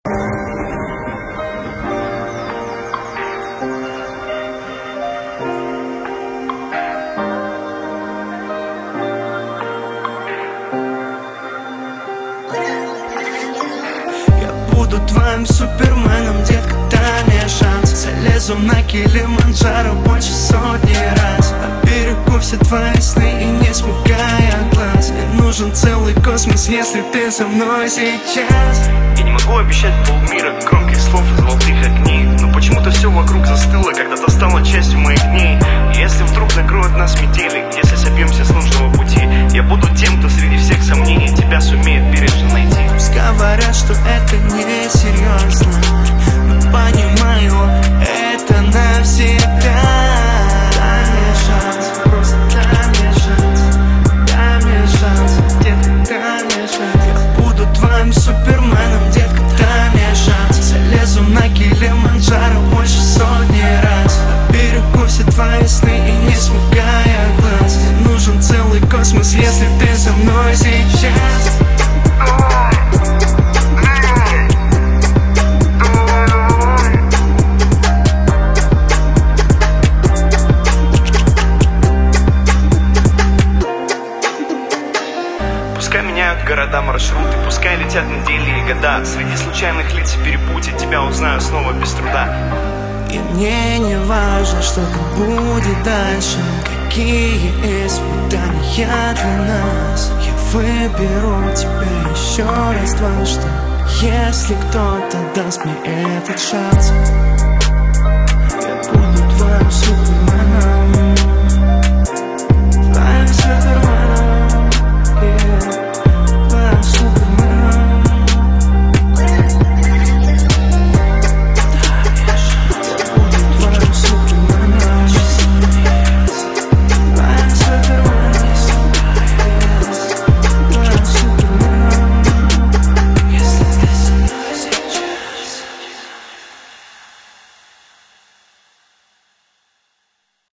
Буду твоим суперменом, детка, дай мне шанс. Залезу на Килиманджаро больше сотни раз. Оберегу все твои сны и не смыкая глаз. Мне нужен целый космос, если ты со мной сейчас. Я не могу обещать полмира, громких слов и золотых огней, но почему-то все вокруг застыло, когда-то стало частью моих дней. И если вдруг накроют нас метели, если собьемся с нужного пути, я буду тем, кто среди всех сомнений тебя сумеет бережно найти. Говорят, что это не серьезно, но понимаю, это навсегда. Дай мне шанс, просто дай мне шанс. Дай мне шанс, детка, дай мне шанс. Я буду твоим суперменом, детка, дай мне шанс. Залезу на Килиманджаро больше сотни раз. Оберегу все твои сны и не смыкая глаз. Мне нужен целый космос, если ты со мной сейчас. Пускай меняют города, маршруты, пускай летят недели и года. Среди случайных лиц и перепутья тебя узнаю снова без труда. И мне не важно, что будет дальше, какие испытания для нас. Я выберу тебя еще раз дважды, если кто-то даст мне этот шанс. Я буду твоим суперменом.